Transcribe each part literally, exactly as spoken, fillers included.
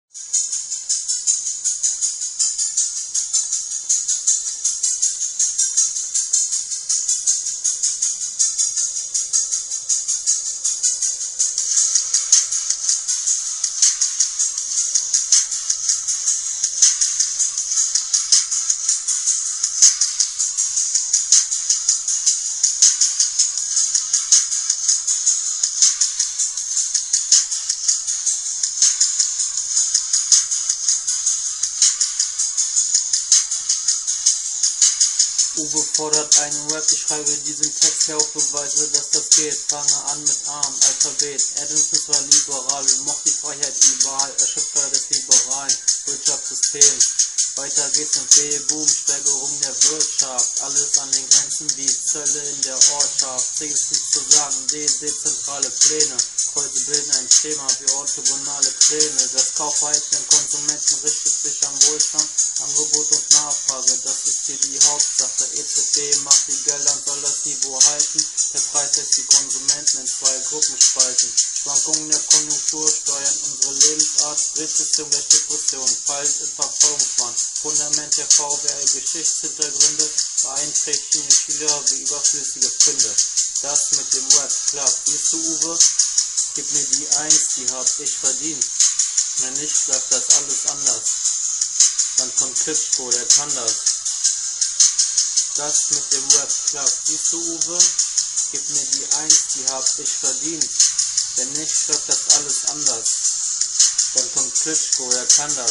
Uwe fordert einen Rap, ich schreibe diesen Text her auf Beweise, dass das geht. Fange an mit Arm, Alphabet. Adam Smith war liberal und mochte die Freiheit überall. Erschöpfer des liberalen Wirtschaftsystems. Weiter geht's mit B-Boom, Steigerung der Wirtschaft. Alles an den Grenzen wie Zölle in der Ortschaft. C ist nicht zu sagen, D, dezentrale Pläne. Kreuze bilden ein Thema wie orthogonale Kräne. Das Kaufverhalten der Konsumenten richtet sich am Wohlstand. Angebot und Nachfrage, das ist hier die Hauptsache. E Z B macht die Gelder und soll das Niveau halten. Der Preis lässt die Konsumenten in zwei Gruppen spalten. Schwankungen der Konjunktur steuern unsere Lebensart. Rezession gleich Depression, Fall in Verfolgungswahn. Fundament der V W L, Geschichtshintergründe beeinträchtigen Schüler wie überflüssige Funde. Das mit dem Rap klappt. Siehst du, Uwe? Gib mir die Eins, die hab ich verdient. Wenn nicht, bleibt das alles anders. Dann kommt Klitschko, der kann das. Das mit dem Rap klappt. Siehst du, Uwe? Gib mir die Eins, die hab ich verdient. Wenn nicht, bleibt das alles anders. Dann kommt Klitschko, der kann das.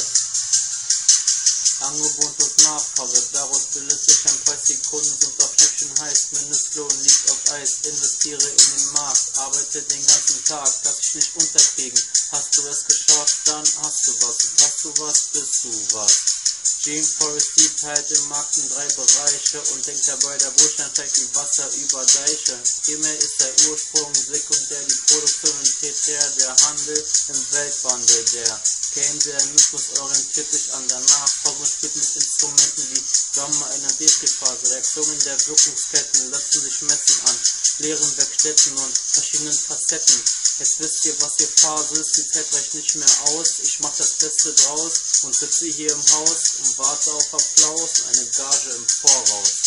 Angebot und Nachfrage, daraus bildet sich ein Preis, die Kunden sind auf Schnäppchen heiß, Mindestlohn liegt auf Eis, investiere in den Markt, arbeite den ganzen Tag, darf ich nicht unterkriegen, hast du es geschafft, dann hast du was, und hast du was, bist du was. Gene Forrest teilt den Markt in drei Bereiche und denkt dabei, der Wohlstand steigt wie Wasser über Deiche. Primär ist der Ursprung, sekundär die Produktion und tertiär der Handel im Weltwandel. Der Keynesianismus orientiert sich an der Nachfrage und spielt mit Instrumenten wie Gamma-Energie-Phase. Reaktionen der Wirkungsketten lassen sich messen an leeren Werkstätten und verschiedenen Facetten. Jetzt wisst ihr, was hier Phase ist, die Zeit reicht nicht mehr aus. Ich mach das Beste draus und sitze hier im Haus und warte auf Applaus, eine Gage im Voraus.